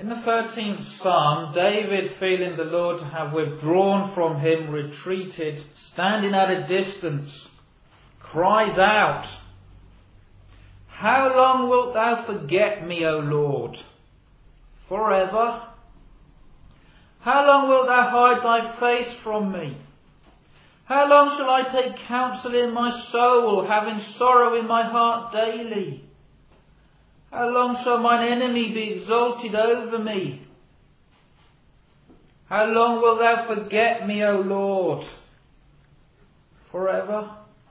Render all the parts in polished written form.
In the 13th Psalm, David, feeling the Lord to have withdrawn from him, retreated, standing at a distance, cries out, "How long wilt thou forget me, O Lord? Forever? How long wilt thou hide thy face from me? How long shall I take counsel in my soul, having sorrow in my heart daily? How long shall mine enemy be exalted over me? How long wilt thou forget me, O Lord? Forever?"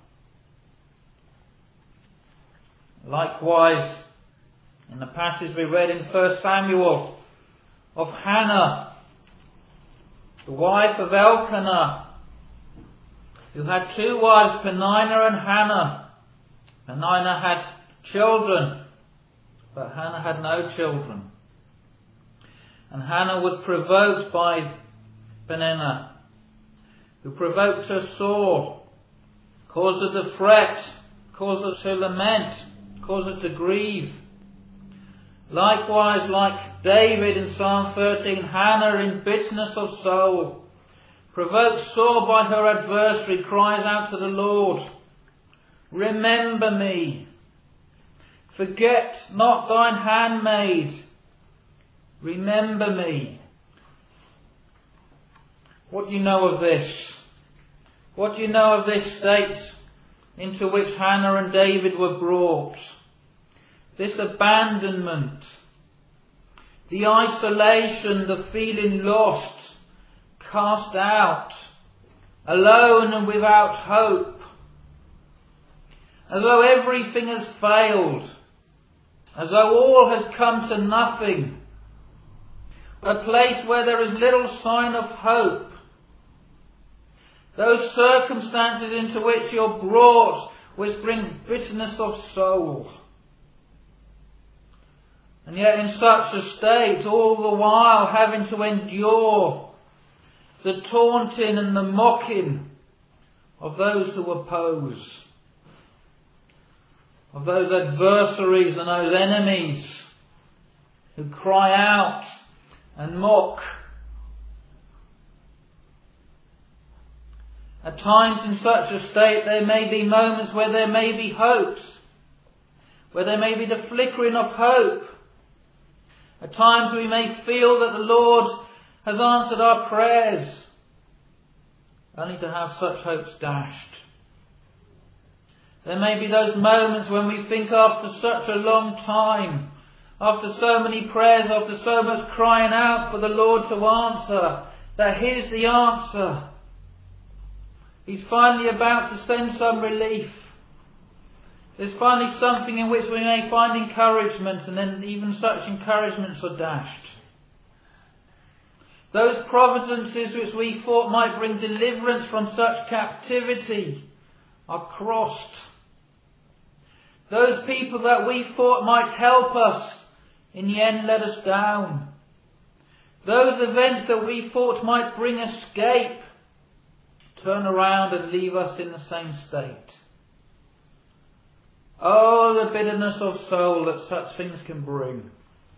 Likewise, in the passage we read in 1 Samuel of Hannah, the wife of Elkanah, who had two wives, Peninnah and Hannah. Peninnah had children, but Hannah had no children. And Hannah was provoked by Peninnah, who provoked her sore, caused her to fret, caused her to lament, caused her to grieve. Likewise, like David in Psalm 13, Hannah in bitterness of soul, provoked sore by her adversary, cries out to the Lord, "Remember me. Forget not thine handmaid. Remember me." What do you know of this? What do you know of this state into which Hannah and David were brought? This abandonment, the isolation, the feeling lost, cast out, alone and without hope, as though everything has failed, as though all has come to nothing, a place where there is little sign of hope. Those circumstances into which you're brought, which bring bitterness of soul. And yet in such a state, all the while having to endure the taunting and the mocking of those who oppose, of those adversaries and those enemies who cry out and mock. At times in such a state there may be moments where there may be hopes, where there may be the flickering of hope. At times we may feel that the Lord has answered our prayers, only to have such hopes dashed. There may be those moments when we think after such a long time, after so many prayers, after so much crying out for the Lord to answer, that here's the answer. He's finally about to send some relief. There's finally something in which we may find encouragement, and then even such encouragements are dashed. Those providences which we thought might bring deliverance from such captivity are crossed. Those people that we thought might help us, in the end let us down. Those events that we thought might bring escape, turn around and leave us in the same state. Oh, the bitterness of soul that such things can bring.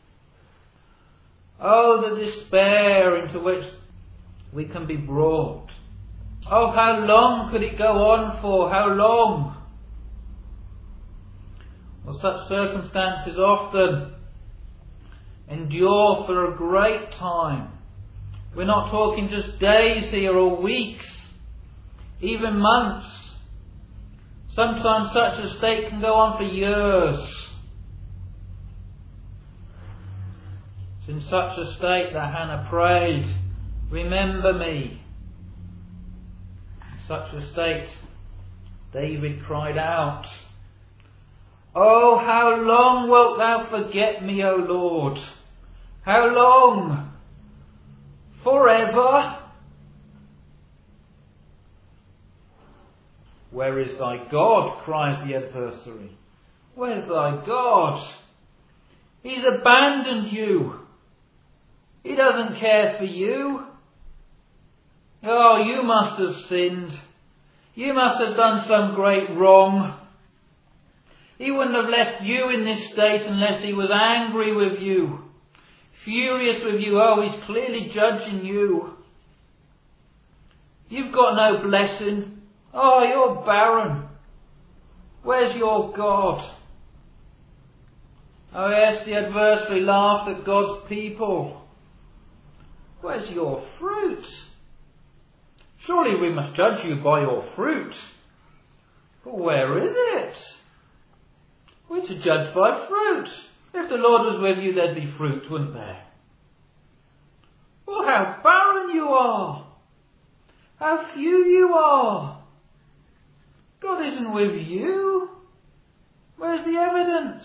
Oh, the despair into which we can be brought. Oh, how long could it go on for? How long? Well, such circumstances often endure for a great time. We're not talking just days here or weeks, even months. Sometimes such a state can go on for years. It's in such a state that Hannah prayed, "Remember me." In such a state, David cried out, "Oh, how long wilt thou forget me, O Lord? How long? Forever?" "Where is thy God?" cries the adversary. "Where's thy God? He's abandoned you. He doesn't care for you. Oh, you must have sinned. You must have done some great wrong. He wouldn't have left you in this state unless he was angry with you. furious with you. Oh, he's clearly judging you. You've got no blessing. Oh, you're barren. Where's your God? Oh yes, the adversary laughs at God's people. Where's your fruit? Surely we must judge you by your fruit. But where is it? We're to judge by fruit. If the Lord was with you, there'd be fruit, wouldn't there? Well, how barren you are! How few you are! God isn't with you. Where's the evidence?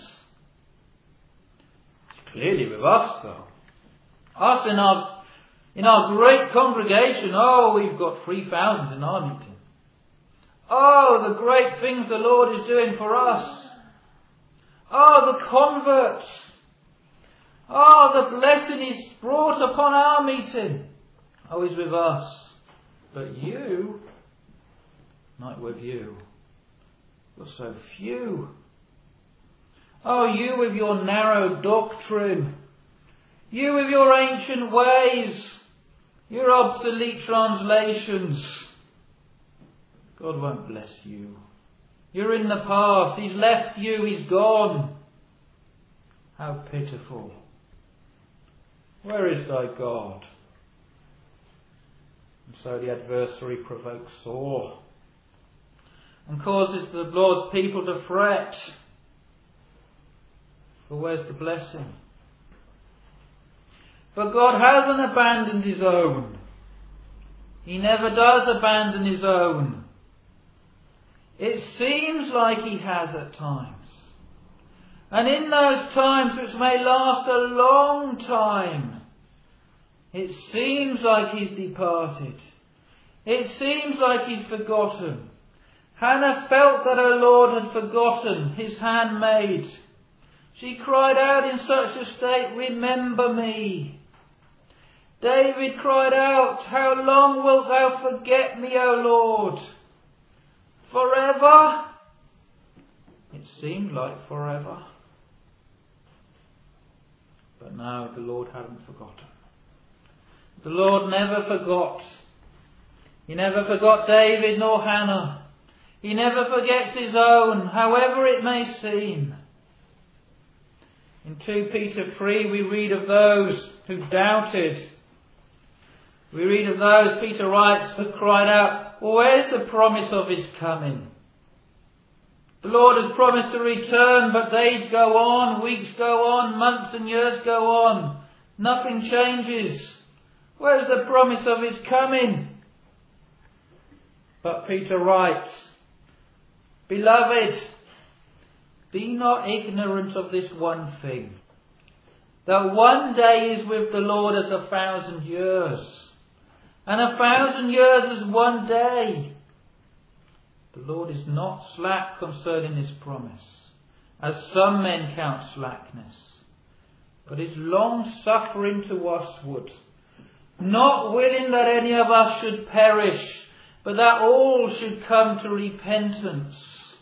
It's clearly with us, though. Us in our great congregation. Oh, we've got 3,000 in our meeting. Oh, the great things the Lord is doing for us. Oh, the converts. Oh, the blessing He's brought upon our meeting. Oh, He's with us. But you, not with you. You're so few. Oh, you with your narrow doctrine. You with your ancient ways. Your obsolete translations. God won't bless you. You're in the past. He's left you. He's gone. How pitiful. Where is thy God? And so the adversary provokes sore and causes the Lord's people to fret. For where's the blessing? But God hasn't abandoned His own. He never does abandon His own. It seems like He has at times. And in those times which may last a long time, it seems like He's departed. It seems like He's forgotten. Hannah felt that her Lord had forgotten His handmaid. She cried out in such a state, "Remember me." David cried out, "How long wilt thou forget me, O Lord? Forever?" It seemed like forever. But no, the Lord hadn't forgotten. The Lord never forgot. He never forgot David nor Hannah. He never forgets His own, however it may seem. In 2 Peter 3 we read of those who doubted. We read of those, Peter writes, who cried out, "Well, where's the promise of His coming? The Lord has promised to return, but days go on, weeks go on, months and years go on. Nothing changes. Where's the promise of His coming?" But Peter writes, "Beloved, be not ignorant of this one thing, that one day is with the Lord as 1,000 years, and 1,000 years as one day. The Lord is not slack concerning His promise, as some men count slackness, but is long-suffering to usward, not willing that any of us should perish, but that all should come to repentance."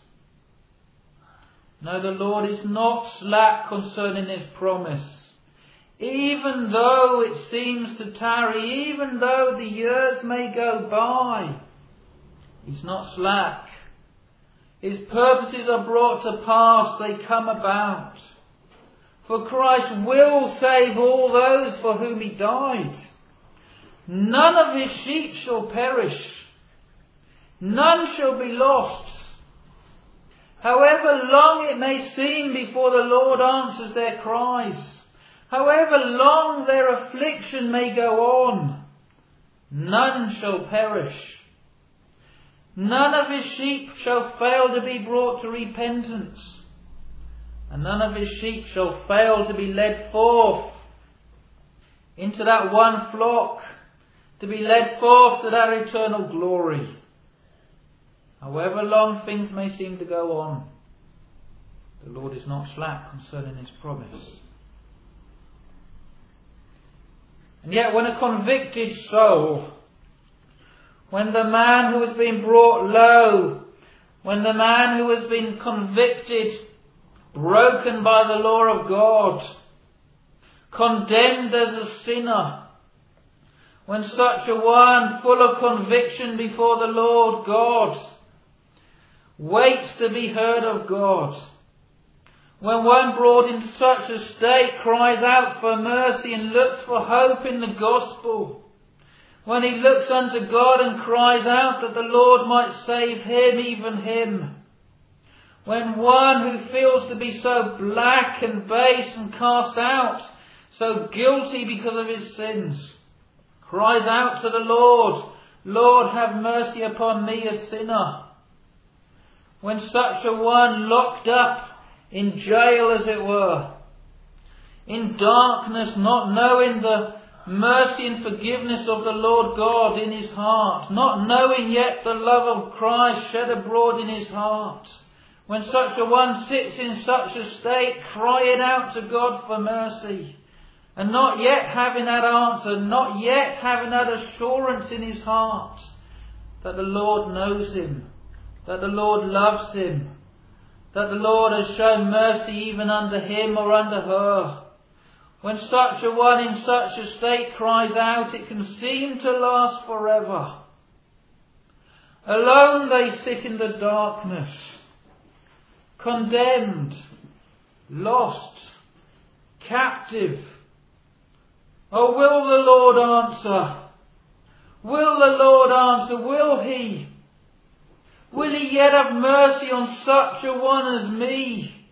No, the Lord is not slack concerning His promise. Even though it seems to tarry, even though the years may go by, He's not slack. His purposes are brought to pass, they come about. For Christ will save all those for whom He died. None of His sheep shall perish. None shall be lost. However long it may seem before the Lord answers their cries, however long their affliction may go on, none shall perish. None of His sheep shall fail to be brought to repentance, and none of His sheep shall fail to be led forth into that one flock, to be led forth to that eternal glory. However long things may seem to go on, the Lord is not slack concerning His promise. And yet when a convicted soul, when the man who has been brought low, when the man who has been convicted, broken by the law of God, condemned as a sinner, when such a one, full of conviction before the Lord God, waits to be heard of God, when one brought in such a state cries out for mercy and looks for hope in the gospel, when he looks unto God and cries out that the Lord might save him, even him, when one who feels to be so black and base and cast out, so guilty because of his sins, cries out to the Lord, Lord, have mercy upon me, a sinner. When such a one, locked up in jail as it were, in darkness, not knowing the mercy and forgiveness of the Lord God in his heart, not knowing yet the love of Christ shed abroad in his heart, when such a one sits in such a state, crying out to God for mercy, and not yet having that answer, not yet having that assurance in his heart that the Lord knows him, that the Lord loves him, that the Lord has shown mercy even unto him or unto her. When such a one in such a state cries out, it can seem to last forever. Alone they sit in the darkness, condemned, lost, captive. Oh, will the Lord answer? Will the Lord answer? Will He? Will He yet have mercy on such a one as me?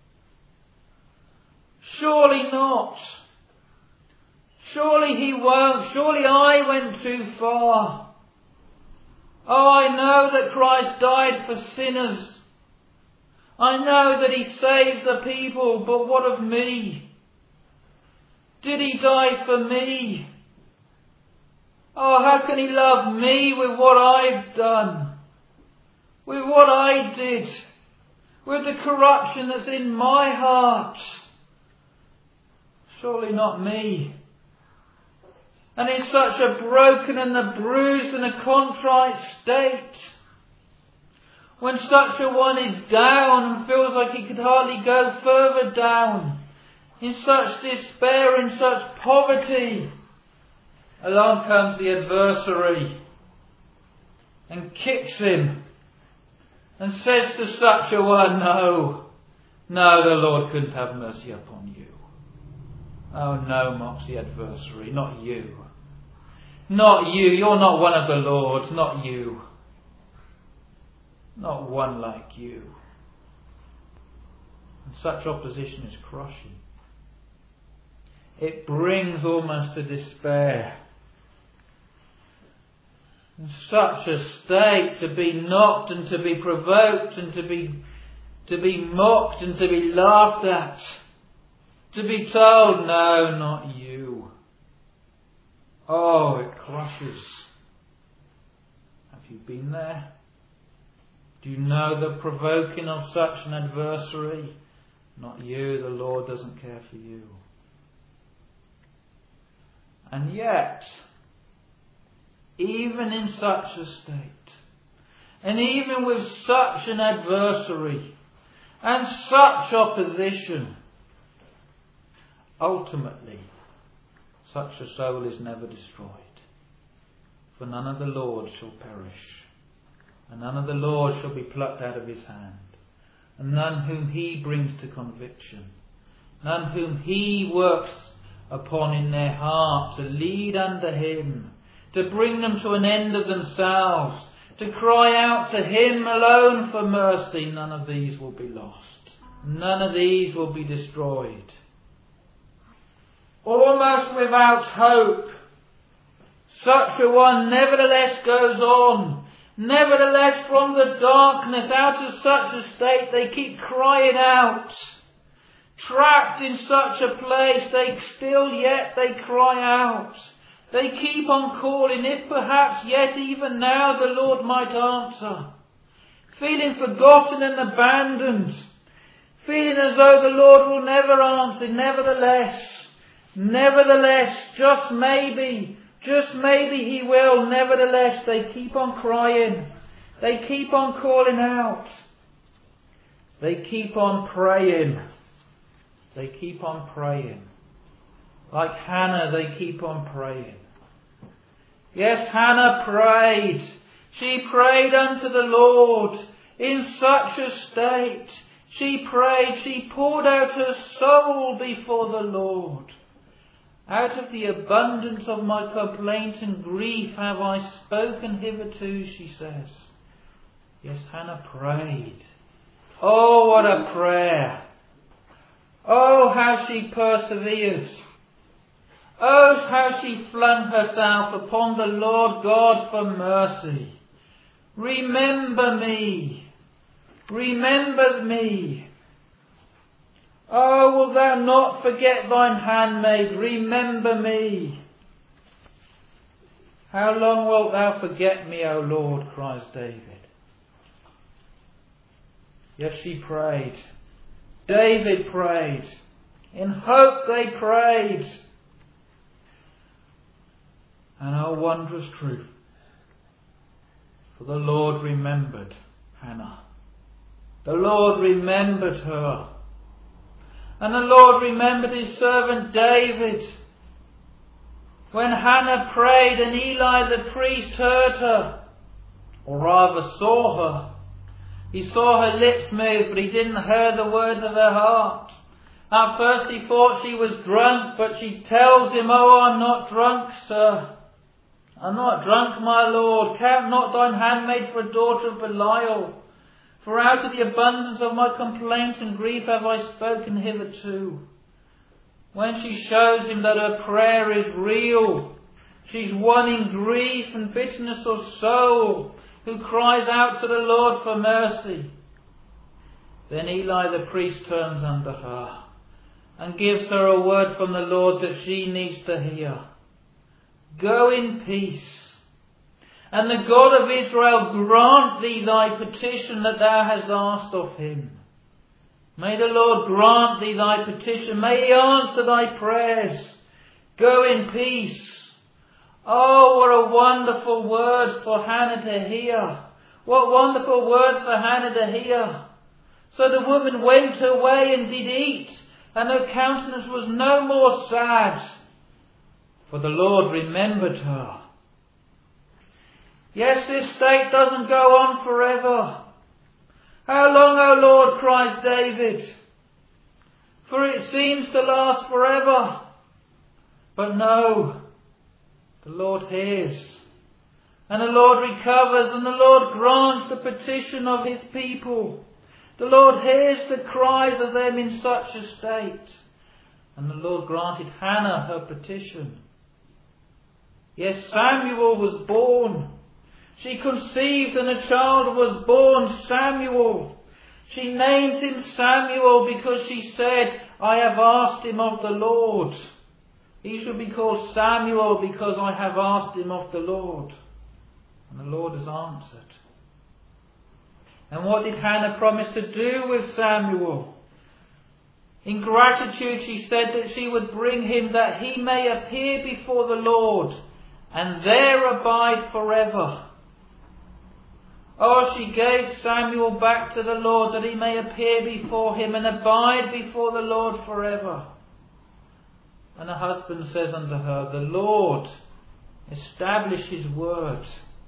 Surely not. Surely He won't. Surely I went too far. Oh, I know that Christ died for sinners. I know that He saves the people, but what of me? Did He die for me? Oh, how can He love me with what I've done? With what I did? With the corruption that's in my heart? Surely not me. And in such a broken and a bruised and a contrite state, when such a one is down and feels like he could hardly go further down, in such despair, in such poverty, along comes the adversary and kicks him and says to such a one, no, the Lord couldn't have mercy upon you. Oh no, mocks the adversary, not you. Not you, you're not one of the Lord's, not you. Not one like you. And such opposition is crushing. It brings almost to despair. In such a state, to be knocked and to be provoked and to be mocked and to be laughed at, to be told, no, not you. Oh, it crushes. Have you been there? Do you know the provoking of such an adversary? Not you, the Lord doesn't care for you. And yet, even in such a state, and even with such an adversary, and such opposition, ultimately, such a soul is never destroyed. For none of the Lord shall perish, and none of the Lord shall be plucked out of His hand, and none whom He brings to conviction, none whom He works upon in their heart to lead unto Him, to bring them to an end of themselves, to cry out to Him alone for mercy. None of these will be lost. None of these will be destroyed. Almost without hope, such a one nevertheless goes on. Nevertheless, from the darkness, out of such a state, they keep crying out. Trapped in such a place, they cry out. They keep on calling, if perhaps yet even now the Lord might answer. Feeling forgotten and abandoned. Feeling as though the Lord will never answer. Nevertheless, just maybe He will. Nevertheless, they keep on crying. They keep on calling out. They keep on praying. They keep on praying. Like Hannah, they keep on praying. Yes, Hannah prayed. She prayed unto the Lord in such a state. She prayed, she poured out her soul before the Lord. Out of the abundance of my complaint and grief have I spoken hitherto, she says. Yes, Hannah prayed. Oh, what a prayer. Oh, how she persevered. Oh, how she flung herself upon the Lord God for mercy. Remember me. Remember me. Oh, wilt thou not forget thine handmaid? Remember me. How long wilt thou forget me, O Lord, cries David. Yes, she prayed. David prayed. In hope they prayed. And oh, wondrous truth. For the Lord remembered Hannah. The Lord remembered her. And the Lord remembered his servant David. When Hannah prayed and Eli the priest heard her, or rather saw her. He saw her lips move, but he didn't hear the words of her heart. At first he thought she was drunk, but she tells him, "Oh, I'm not drunk, sir. I'm not drunk, my Lord. Count not thine handmaid for a daughter of Belial. For out of the abundance of my complaint and grief have I spoken hitherto." When she shows him that her prayer is real, she's one in grief and bitterness of soul, who cries out to the Lord for mercy. Then Eli the priest turns unto her and gives her a word from the Lord that she needs to hear. Go in peace, and the God of Israel grant thee thy petition that thou hast asked of him. May the Lord grant thee thy petition. May he answer thy prayers. Go in peace. Oh, what a wonderful words for Hannah to hear. What wonderful words for Hannah to hear. So the woman went her way and did eat, and her countenance was no more sad, for the Lord remembered her. Yes, this state doesn't go on forever. How long, O Lord, cries David? For it seems to last forever. But no, the Lord hears, and the Lord recovers, and the Lord grants the petition of his people. The Lord hears the cries of them in such a state. And the Lord granted Hannah her petition. Yes, Samuel was born. She conceived and a child was born, Samuel. She named him Samuel because she said, I have asked him of the Lord. He should be called Samuel because I have asked him of the Lord. And the Lord has answered. And what did Hannah promise to do with Samuel? In gratitude she said that she would bring him that he may appear before the Lord and there abide forever. Oh, she gave Samuel back to the Lord that he may appear before him and abide before the Lord forever. And her husband says unto her, the Lord establish his word.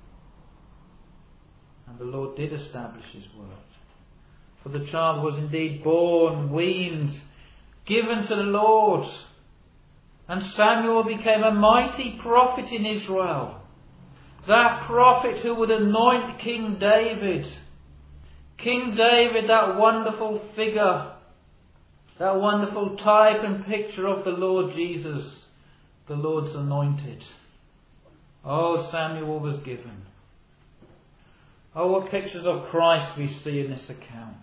And the Lord did establish his word. For the child was indeed born, weaned, given to the Lord. And Samuel became a mighty prophet in Israel. That prophet who would anoint King David. King David, that wonderful figure, that wonderful type and picture of the Lord Jesus, the Lord's anointed. Oh, Samuel was given. Oh, what pictures of Christ we see in this account.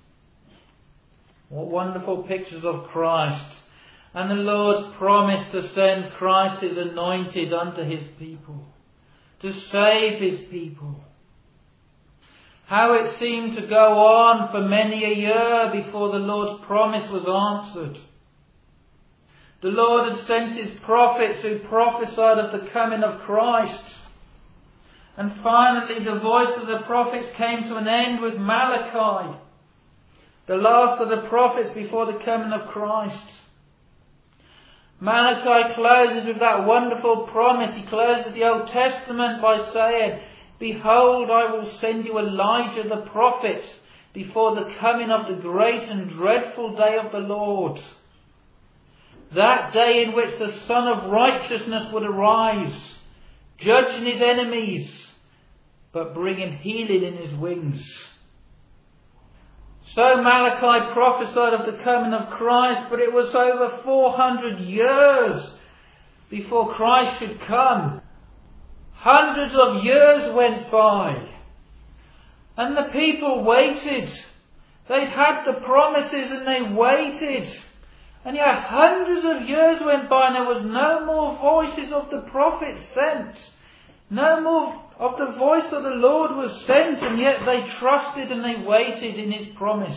What wonderful pictures of Christ. And the Lord's promise to send Christ his anointed unto his people. To save his people. How it seemed to go on for many a year before the Lord's promise was answered. The Lord had sent his prophets who prophesied of the coming of Christ. And finally the voice of the prophets came to an end with Malachi, the last of the prophets before the coming of Christ. Malachi closes with that wonderful promise. He closes the Old Testament by saying, "Behold, I will send you Elijah the prophet before the coming of the great and dreadful day of the Lord. That day in which the Son of Righteousness would arise, judging his enemies, but bringing healing in his wings." So Malachi prophesied of the coming of Christ, but it was over 400 years before Christ should come. Hundreds of years went by, and the people waited. They'd had the promises and they waited. And yet hundreds of years went by and there was no more voices of the prophets sent. No more of the voice of the Lord was sent, and yet they trusted and they waited in His promise.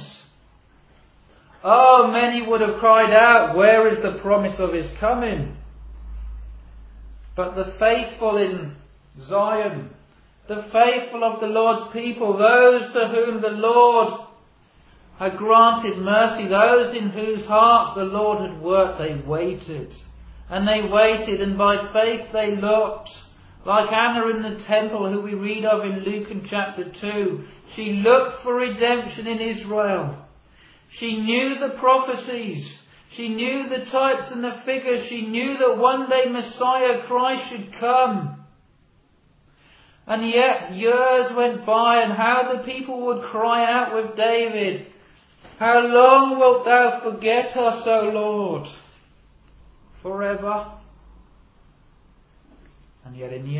Oh, many would have cried out, "Where is the promise of His coming?" But the faithful in Zion, the faithful of the Lord's people, those to whom the Lord had granted mercy, those in whose hearts the Lord had worked, they waited. And they waited, and by faith they looked. Like Anna in the temple, who we read of in Luke in chapter 2. She looked for redemption in Israel. She knew the prophecies. She knew the types and the figures. She knew that one day Messiah Christ should come. And yet years went by, and how the people would cry out with David, "How long wilt thou forget us, O Lord? Forever?" And yet in the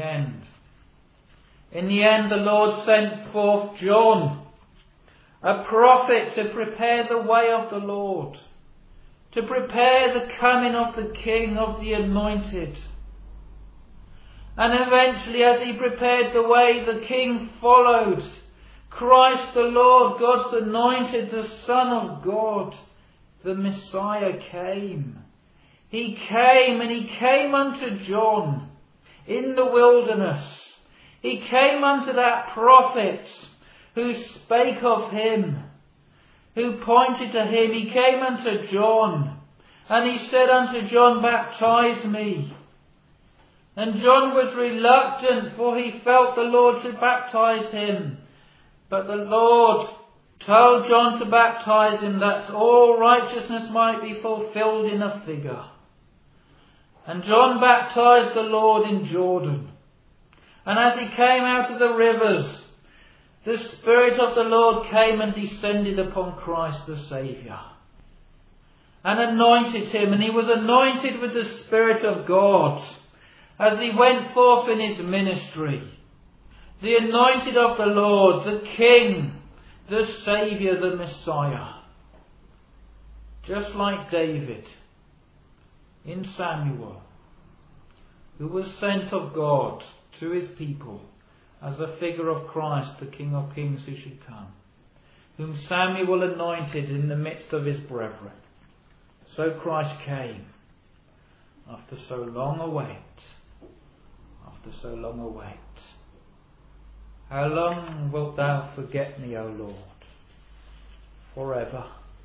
end the Lord sent forth John, a prophet, to prepare the way of the Lord, to prepare the coming of the King, of the Anointed. And eventually, as he prepared the way, the King followed. Christ the Lord, God's Anointed, the Son of God, the Messiah came. He came, and He came unto John in the wilderness. He came unto that prophet who spake of Him, who pointed to Him. He came unto John, and he said unto John, "Baptize me." And John was reluctant, for he felt the Lord should baptize him. But the Lord told John to baptize him, that all righteousness might be fulfilled in a figure. And John baptized the Lord in Jordan. And as he came out of the rivers, the Spirit of the Lord came and descended upon Christ the Saviour, and anointed Him. And He was anointed with the Spirit of God as He went forth in His ministry. The anointed of the Lord, the King, the Saviour, the Messiah. Just like David in Samuel, who was sent of God to his people as a figure of Christ, the King of Kings who should come, whom Samuel anointed in the midst of his brethren. So Christ came after so long a wait. After so long a wait. How long wilt thou forget me, O Lord? Forever?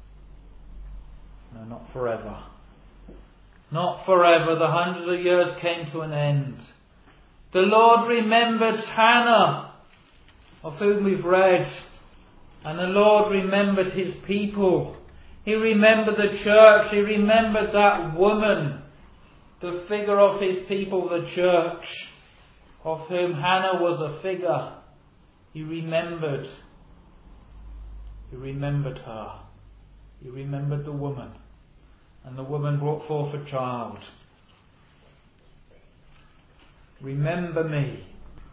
No, not forever. Not forever. The hundreds of years came to an end. The Lord remembered Hannah, of whom we've read, and the Lord remembered His people. He remembered the church. He remembered that woman, the figure of His people, the church, of whom Hannah was a figure. He remembered. He remembered her. He remembered the woman. And the woman brought forth a child. Remember me.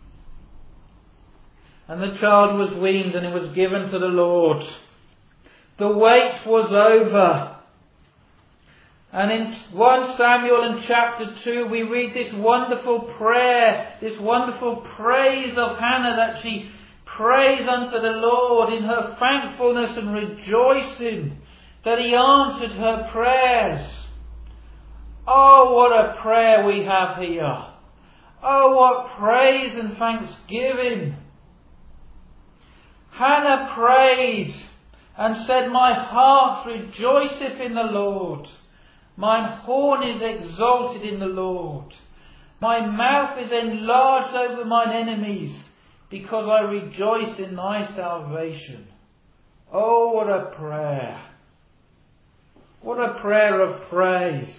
And the child was weaned, and it was given to the Lord. The wait was over. And in 1 Samuel in chapter 2 we read this wonderful prayer, this wonderful praise of Hannah, that she prays unto the Lord in her thankfulness and rejoicing that He answered her prayers. Oh, what a prayer we have here. Oh, what praise and thanksgiving. Hannah prayed and said, "My heart rejoiceth in the Lord. Mine horn is exalted in the Lord. My mouth is enlarged over mine enemies, because I rejoice in thy salvation. Oh, what a prayer. What a prayer of praise.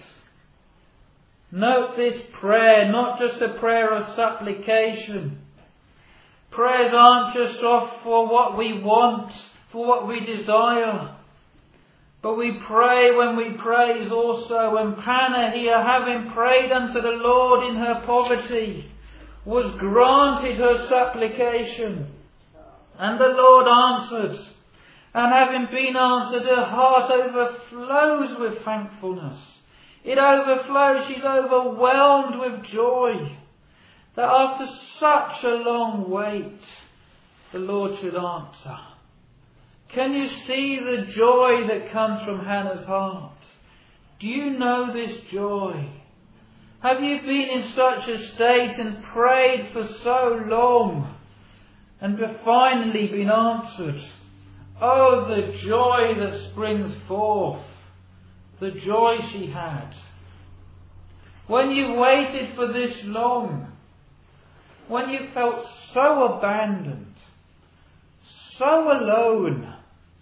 Note this prayer, not just a prayer of supplication. Prayers aren't just off for what we want, for what we desire. But we pray when we praise also. When Hannah here, having prayed unto the Lord in her poverty, was granted her supplication. And the Lord answered. And having been answered, her heart overflows with thankfulness. It overflows, she's overwhelmed with joy. That after such a long wait, the Lord should answer. Can you see the joy that comes from Hannah's heart? Do you know this joy? Have you been in such a state and prayed for so long and finally been answered? Oh, the joy that springs forth. The joy she had. When you waited for this long, when you felt so abandoned, so alone,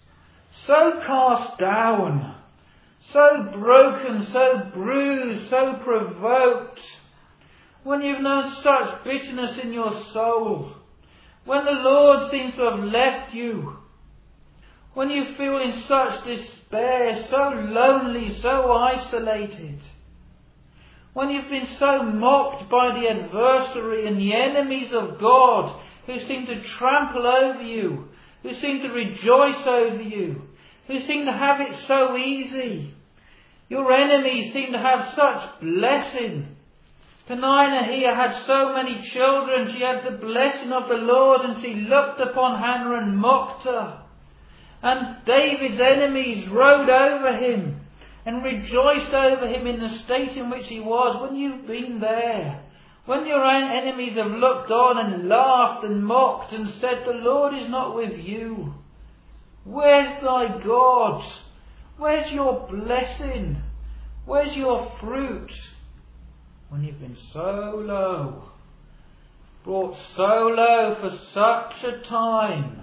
so cast down, so broken, so bruised, so provoked, when you've known such bitterness in your soul, when the Lord seems to have left you, when you feel in such despair, so lonely, so isolated, when you've been so mocked by the adversary and the enemies of God who seem to trample over you, who seem to rejoice over you, who seem to have it so easy. Your enemies seem to have such blessing. Peninnah here had so many children. She had the blessing of the Lord, and she looked upon Hannah and mocked her. And David's enemies rode over him and rejoiced over him in the state in which he was. When you've been there, when your own enemies have looked on and laughed and mocked and said, the Lord is not with you. Where's thy God? Where's your blessing? Where's your fruit? When you've been so low, brought so low for such a time.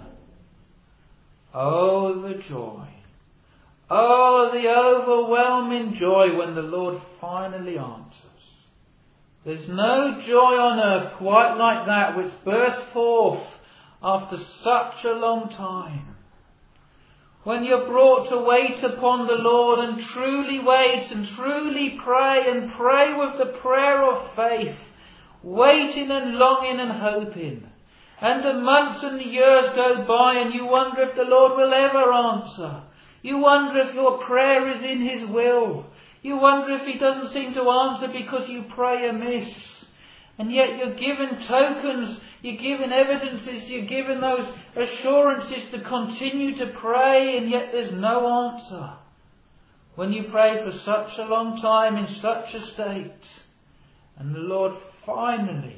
Oh, the joy. Oh, the overwhelming joy when the Lord finally answers. There's no joy on earth quite like that which bursts forth after such a long time. When you're brought to wait upon the Lord and truly wait and truly pray and pray with the prayer of faith, waiting and longing and hoping. And the months and the years go by and you wonder if the Lord will ever answer. You wonder if your prayer is in His will. You wonder if He doesn't seem to answer because you pray amiss. And yet you're given tokens, you're given evidences, you're given those assurances to continue to pray, and yet there's no answer. When you pray for such a long time in such a state, and the Lord finally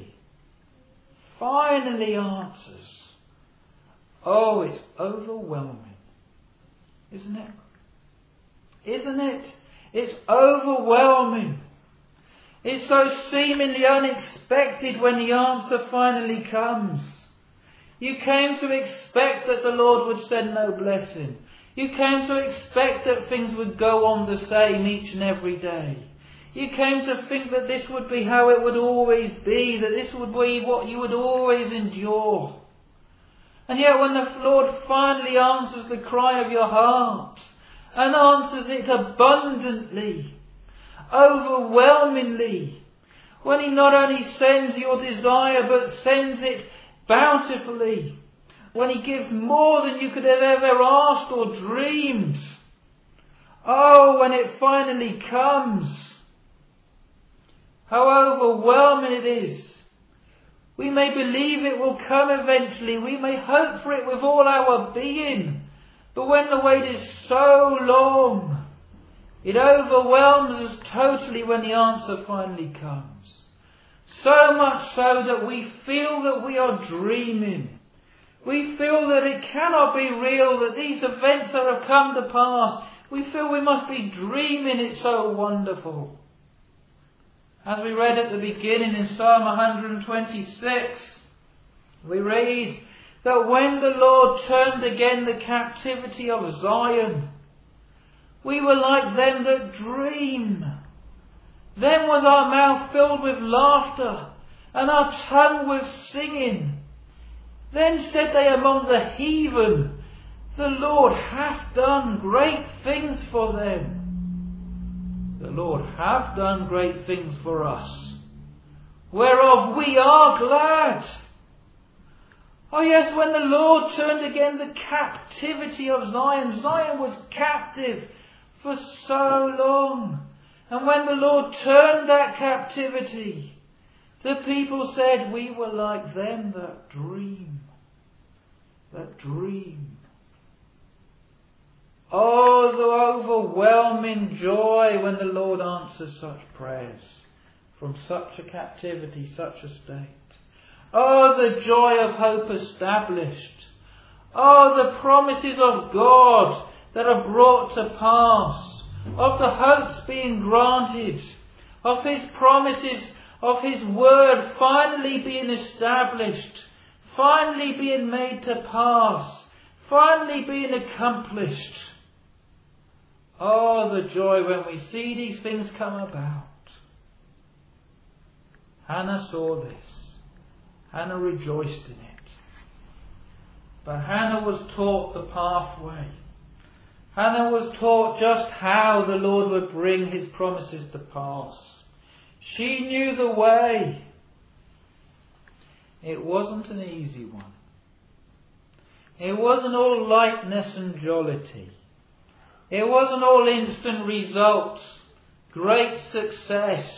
answers. Oh, it's overwhelming. Isn't it? Isn't it? It's overwhelming. It's so seemingly unexpected when the answer finally comes. You came to expect that the Lord would send no blessing. You came to expect that things would go on the same each and every day. You came to think that this would be how it would always be, that this would be what you would always endure. And yet when the Lord finally answers the cry of your heart, and answers it abundantly, overwhelmingly, when He not only sends your desire but sends it bountifully, when He gives more than you could have ever asked or dreamed, oh, when it finally comes, how overwhelming it is. We may believe it will come eventually. We may hope for it with all our being. But when the wait is so long, it overwhelms us totally when the answer finally comes. So much so that we feel that we are dreaming. We feel that it cannot be real, that these events that have come to pass We feel we must be dreaming it's so wonderful. As we read at the beginning in Psalm 126, we read that when the Lord turned again the captivity of Zion, we were like them that dream. Then was our mouth filled with laughter, and our tongue with singing. Then said they among the heathen, the Lord hath done great things for them. The Lord hath done great things for us, whereof we are glad. Oh yes, when the Lord turned again the captivity of Zion, Zion was captive for so long. And when the Lord turned that captivity, the people said, we were like them that dream. That dream. Oh, the overwhelming joy when the Lord answers such prayers from such a captivity, such a state. Oh, the joy of hope established. Oh, the promises of God that are brought to pass. Of the hopes being granted. Of His promises, of His word finally being established. Finally being made to pass. Finally being accomplished. Oh, the joy when we see these things come about. Hannah saw this. Hannah rejoiced in it. But Hannah was taught the pathway. Hannah was taught just how the Lord would bring His promises to pass. She knew the way. It wasn't an easy one. It wasn't all lightness and jollity. It wasn't all instant results, great success.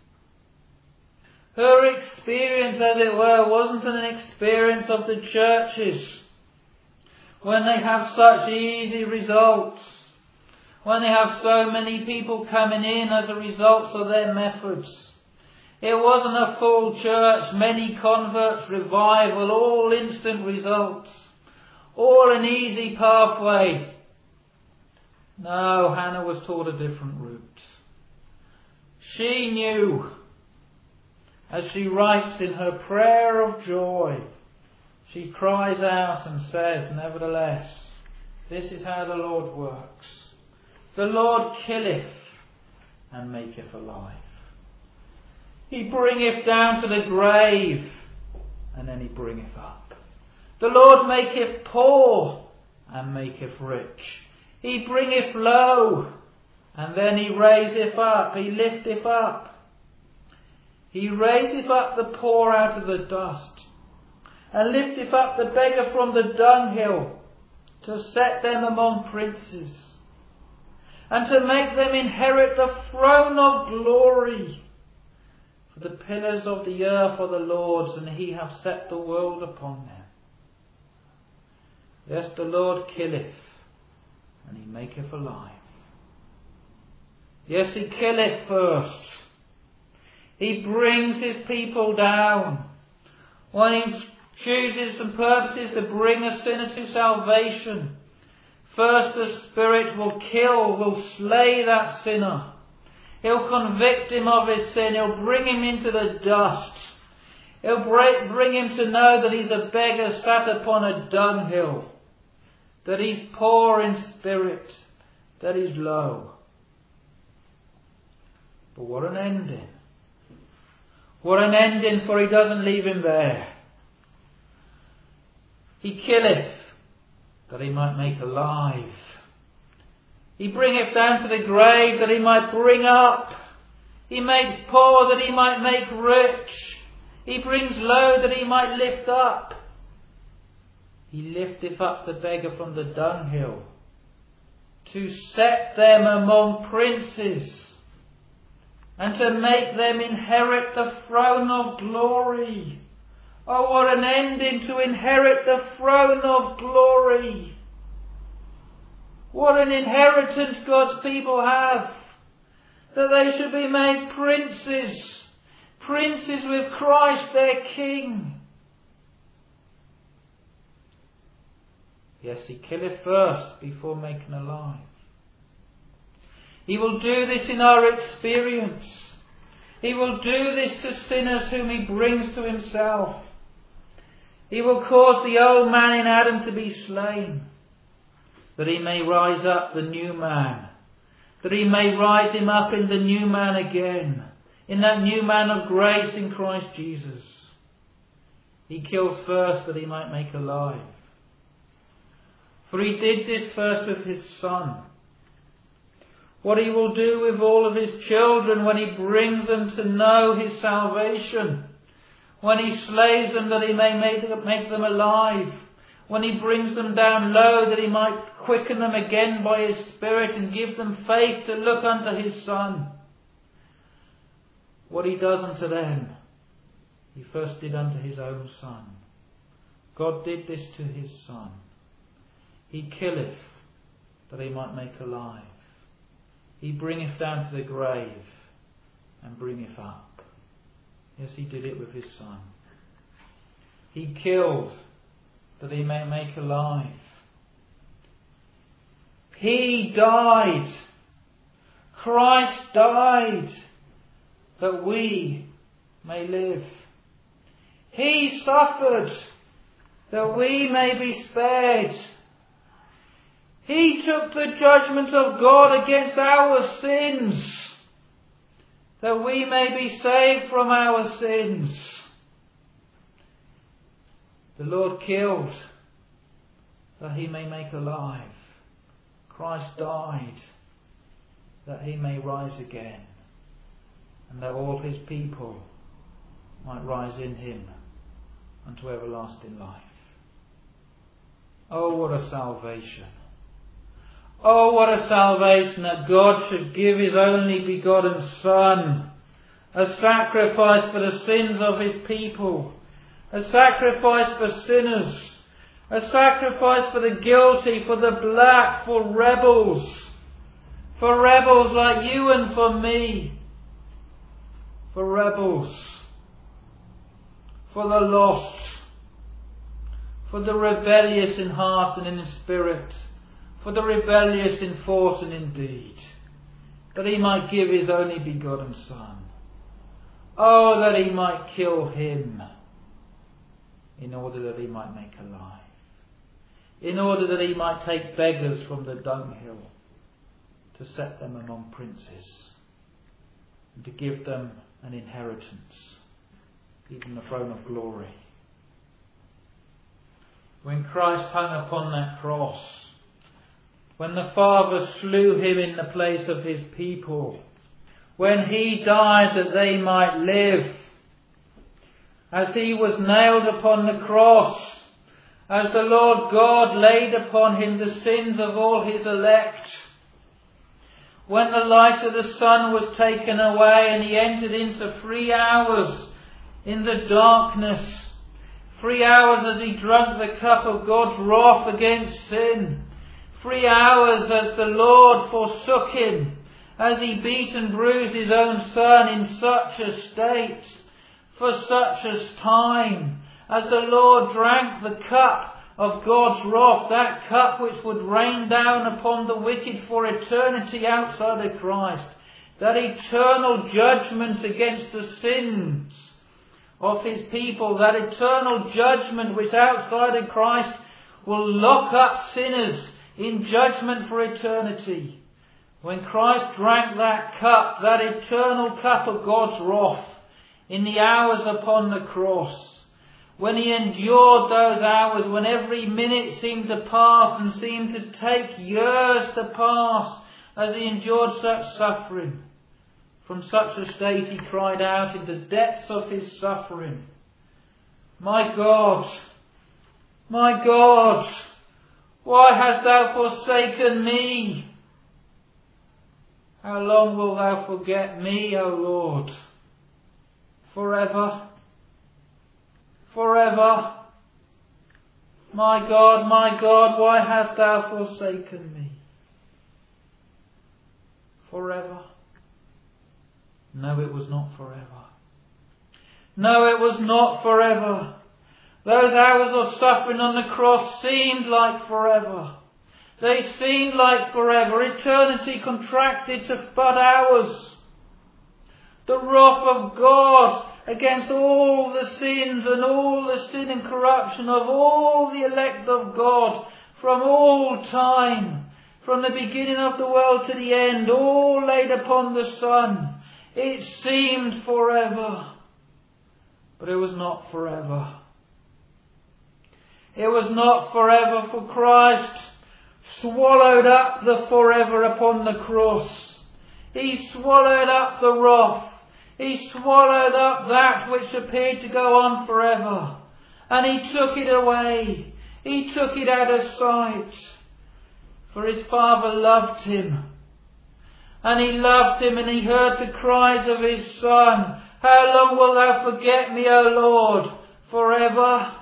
Her experience, as it were, wasn't an experience of the churches when they have such easy results, when they have so many people coming in as a result of their methods. It wasn't a full church, many converts, revival, all instant results, all an easy pathway. No, Hannah was taught a different route. She knew, as she writes in her prayer of joy, she cries out and says, nevertheless, this is how the Lord works. The Lord killeth and maketh alive. He bringeth down to the grave, and then He bringeth up. The Lord maketh poor and maketh rich. He bringeth low, and then He raiseth up. He lifteth up. He raiseth up the poor out of the dust, and lifteth up the beggar from the dunghill, to set them among princes, and to make them inherit the throne of glory. For the pillars of the earth are the Lord's, and He hath set the world upon them. Yes, the Lord killeth, and He maketh alive. Yes, He killeth first. He brings His people down. When He chooses and purposes to bring a sinner to salvation, first the Spirit will kill, will slay that sinner. He'll convict him of his sin. He'll bring him into the dust. He'll bring him to know that he's a beggar sat upon a dunghill, that he's poor in spirit, that he's low. But what an ending. What an ending, for He doesn't leave him there. He killeth, that He might make alive. He bringeth down to the grave, that He might bring up. He makes poor, that He might make rich. He brings low, that He might lift up. He lifteth up the beggar from the dunghill, to set them among princes, and to make them inherit the throne of glory. Oh, what an ending, to inherit the throne of glory. What an inheritance God's people have. That they should be made princes. Princes with Christ their King. Yes, He killeth first before making alive. He will do this in our experience. He will do this to sinners whom He brings to Himself. He will cause the old man in Adam to be slain, that He may rise up the new man, that He may rise him up in the new man again, in that new man of grace in Christ Jesus. He kills first that He might make alive. For He did this first with His Son. What He will do with all of His children when He brings them to know His salvation. When He slays them that He may make them alive. When He brings them down low that He might quicken them again by His Spirit and give them faith to look unto His Son. What He does unto them, He first did unto His own Son. God did this to His Son. He killeth that He might make alive. He bringeth down to the grave and bringeth up. Yes, He did it with His Son. He killed that He may make alive. He died. Christ died that we may live. He suffered that we may be spared. He took the judgment of God against our sins, that we may be saved from our sins. The Lord killed that He may make alive. Christ died that He may rise again, and that all His people might rise in Him unto everlasting life. Oh, what a salvation! Oh, what a salvation that God should give His only begotten Son, a sacrifice for the sins of His people, a sacrifice for sinners, a sacrifice for the guilty, for the black, for rebels like you and for me, for rebels, for the lost, for the rebellious in heart and in spirit, for the rebellious in thought and in deed, that He might give His only begotten Son. Oh, that He might kill Him, in order that He might make alive, in order that He might take beggars from the dunghill to set them among princes, and to give them an inheritance, even the throne of glory. When Christ hung upon that cross, when the Father slew Him in the place of His people, when He died that they might live, as He was nailed upon the cross, as the Lord God laid upon Him the sins of all His elect, when the light of the sun was taken away and He entered into 3 hours in the darkness, 3 hours as He drank the cup of God's wrath against sin, 3 hours as the Lord forsook Him, as He beat and bruised His own Son in such a state, for such a time, as the Lord drank the cup of God's wrath, that cup which would rain down upon the wicked for eternity outside of Christ, that eternal judgment against the sins of His people, that eternal judgment which outside of Christ will lock up sinners in judgment for eternity. When Christ drank that cup, that eternal cup of God's wrath, in the hours upon the cross, when He endured those hours, when every minute seemed to pass and seemed to take years to pass, as He endured such suffering, from such a state He cried out in the depths of His suffering, my God, why hast Thou forsaken me? How long wilt Thou forget me, O Lord? Forever? Forever? My God, why hast Thou forsaken me? Forever? No, it was not forever. No, it was not forever. Those hours of suffering on the cross seemed like forever. They seemed like forever. Eternity contracted to but hours. The wrath of God against all the sins and all the sin and corruption of all the elect of God from all time, from the beginning of the world to the end, all laid upon the Son. It seemed forever, but it was not forever. It was not forever, for Christ swallowed up the forever upon the cross. He swallowed up the wrath. He swallowed up that which appeared to go on forever. And He took it away. He took it out of sight. For His Father loved Him. And He loved Him, and He heard the cries of His Son. How long wilt Thou forget me, O Lord? Forever?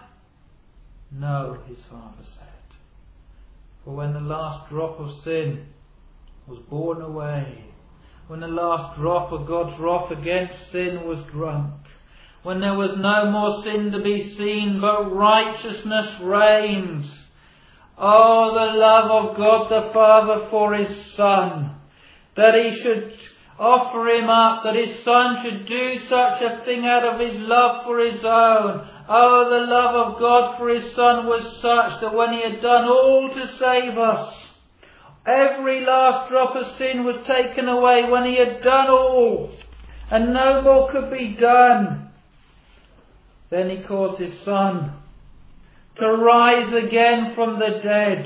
No, His Father said. For when the last drop of sin was borne away, when the last drop of God's wrath against sin was drunk, when there was no more sin to be seen, but righteousness reigns. Oh, the love of God the Father for His Son, that He should offer Him up, that His Son should do such a thing out of His love for His own. Oh, the love of God for His Son was such that when He had done all to save us, every last drop of sin was taken away, when He had done all, and no more could be done, then He caused His Son to rise again from the dead.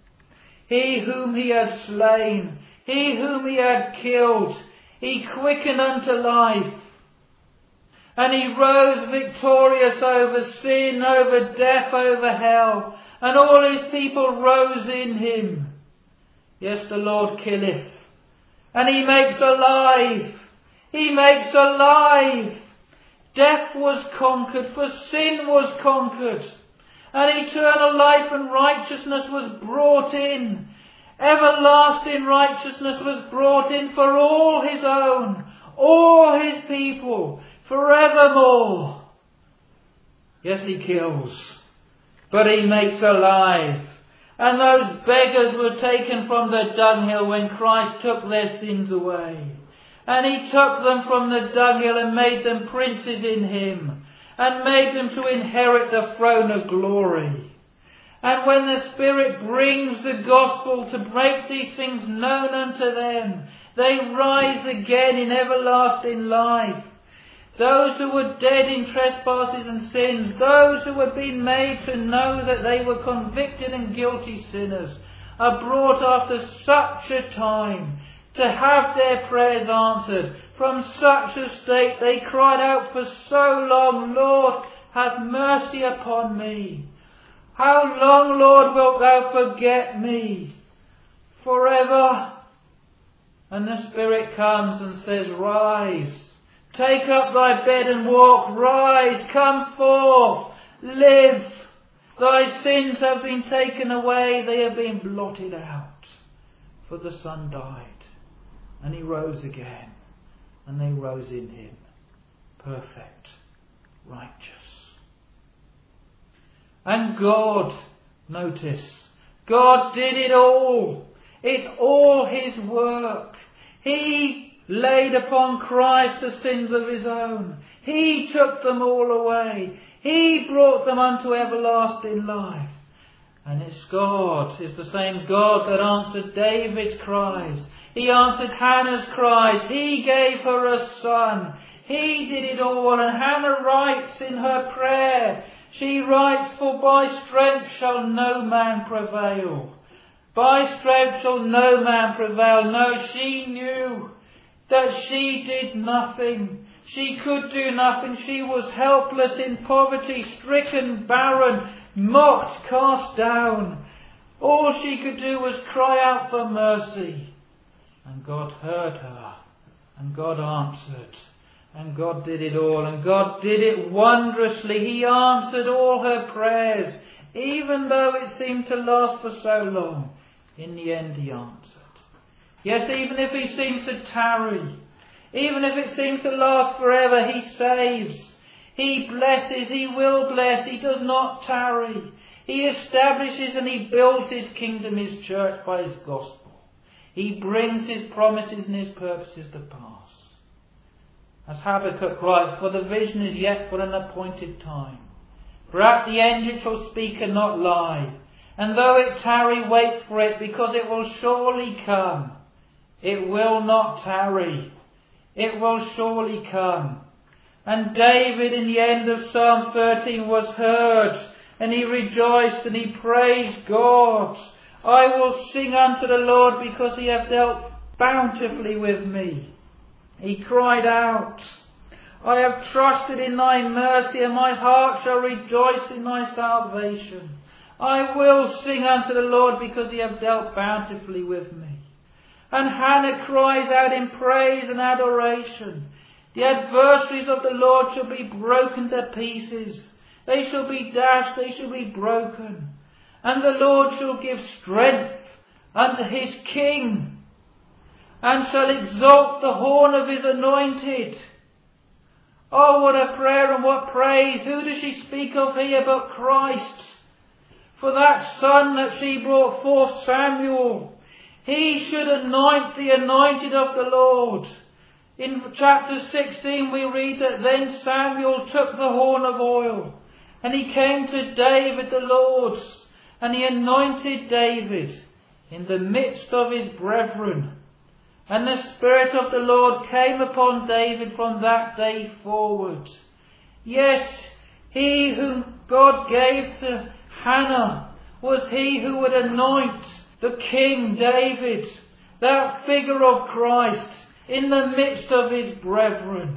He whom He had slain, He whom He had killed, He quickened unto life. And He rose victorious over sin, over death, over hell. And all His people rose in Him. Yes, the Lord killeth, and He makes alive. He makes alive. Death was conquered, for sin was conquered. And eternal life and righteousness was brought in. Everlasting righteousness was brought in for all His own, all His people, forevermore. Yes, He kills, but He makes alive. And those beggars were taken from the dunghill when Christ took their sins away. And He took them from the dunghill and made them princes in Him, and made them to inherit the throne of glory. And when the Spirit brings the gospel to make these things known unto them, they rise again in everlasting life. Those who were dead in trespasses and sins, those who had been made to know that they were convicted and guilty sinners, are brought after such a time to have their prayers answered. From such a state they cried out for so long, Lord, have mercy upon me. How long, Lord, wilt Thou forget me? Forever. And the Spirit comes and says, rise. Take up thy bed and walk. Rise, come forth, live. Thy sins have been taken away, they have been blotted out. For the Son died, and He rose again, and they rose in Him, perfect, righteous. And God, notice, God did it all. It's all His work. He laid upon Christ the sins of His own. He took them all away. He brought them unto everlasting life. And it's God, it's the same God that answered David's cries. He answered Hannah's cries. He gave her a son. He did it all. And Hannah writes in her prayer, she writes, for by strength shall no man prevail. By strength shall no man prevail. No, she knew that she did nothing. She could do nothing. She was helpless, in poverty, stricken, barren, mocked, cast down. All she could do was cry out for mercy. And God heard her. And God answered. And God did it all. And God did it wondrously. He answered all her prayers. Even though it seemed to last for so long, in the end He answered. Yes, even if He seems to tarry, even if it seems to last forever, He saves. He blesses, He will bless, He does not tarry. He establishes and He builds His kingdom, His church, by His gospel. He brings His promises and His purposes to pass. As Habakkuk writes, for the vision is yet for an appointed time. For at the end it shall speak and not lie. And though it tarry, wait for it, because it will surely come. It will not tarry. It will surely come. And David in the end of Psalm 13 was heard, and he rejoiced and he praised God. I will sing unto the Lord, because He hath dealt bountifully with me. He cried out, I have trusted in Thy mercy, and my heart shall rejoice in Thy salvation. I will sing unto the Lord, because He hath dealt bountifully with me. And Hannah cries out in praise and adoration. The adversaries of the Lord shall be broken to pieces. They shall be dashed, they shall be broken. And the Lord shall give strength unto His king, and shall exalt the horn of His anointed. Oh, what a prayer and what praise. Who does she speak of here but Christ? For that son that she brought forth, Samuel, he should anoint the anointed of the Lord. In chapter 16 we read that then Samuel took the horn of oil, and he came to David the Lord, and he anointed David in the midst of his brethren. And the Spirit of the Lord came upon David from that day forward. Yes, he whom God gave to Hannah was he who would anoint the King David, that figure of Christ, in the midst of his brethren.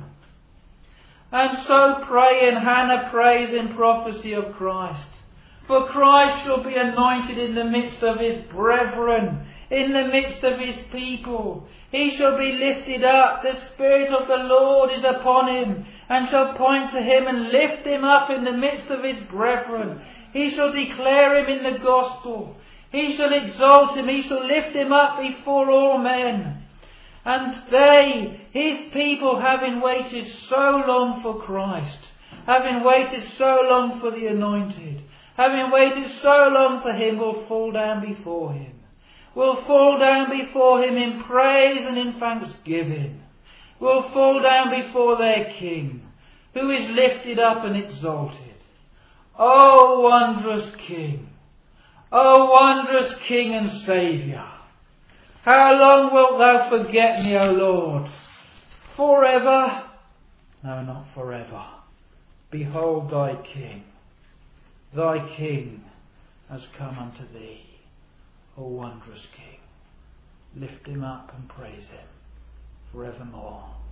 And so praying, Hannah prays in prophecy of Christ. For Christ shall be anointed in the midst of His brethren, in the midst of His people. He shall be lifted up. The Spirit of the Lord is upon Him, and shall point to Him and lift Him up in the midst of His brethren. He shall declare Him in the gospel. He shall exalt Him. He shall lift Him up before all men. And they, His people, having waited so long for Christ, having waited so long for the anointed, having waited so long for Him, will fall down before Him. Will fall down before Him in praise and in thanksgiving. Will fall down before their King, who is lifted up and exalted. O wondrous King! O wondrous King and Saviour! How long wilt Thou forget me, O Lord? Forever? No, not forever. Behold Thy King. Thy King has come unto Thee, O wondrous King. Lift Him up and praise Him forevermore.